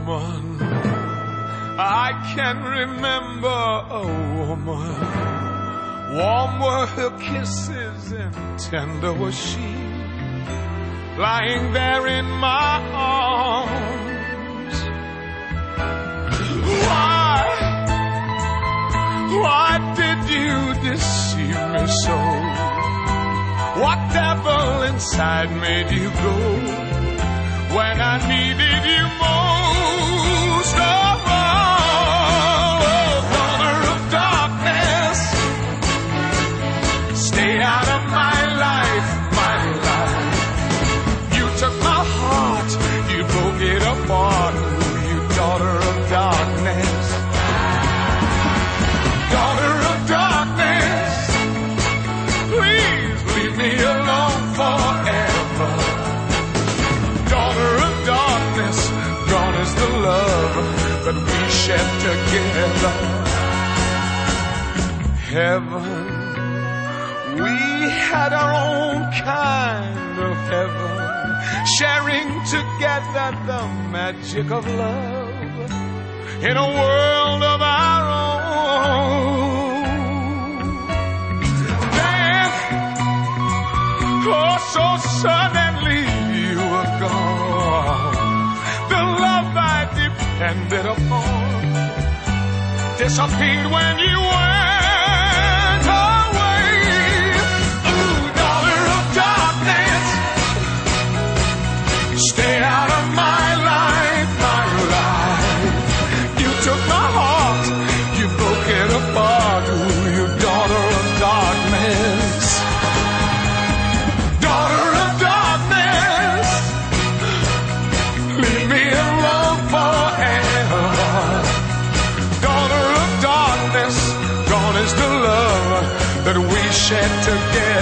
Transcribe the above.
woman. I can remember a woman. Warm were her kisses and tender was she, lying there in my arms. Why did you deceive me so? What devil inside made you go when I needed you most? Oh, daughter of darkness, stay out of my life, my life. You took my heart, you broke it apart. You daughter of darkness, daughter of darkness, please leave me alone forever. Daughter of darkness, gone is the love that we shared together. Heaven, we had our own kind of heaven, sharing together the magic of love in a world of our own. Then, oh, so suddenly you were gone. The love I depended upon disappeared when you went away. Ooh, daughter of darkness, stay out of my life, my life. You took my heart, you broke it apart. Ooh, you daughter of darkness, daughter of darkness, leave me alone forever. Daughter of darkness, gone is the love that we shared together.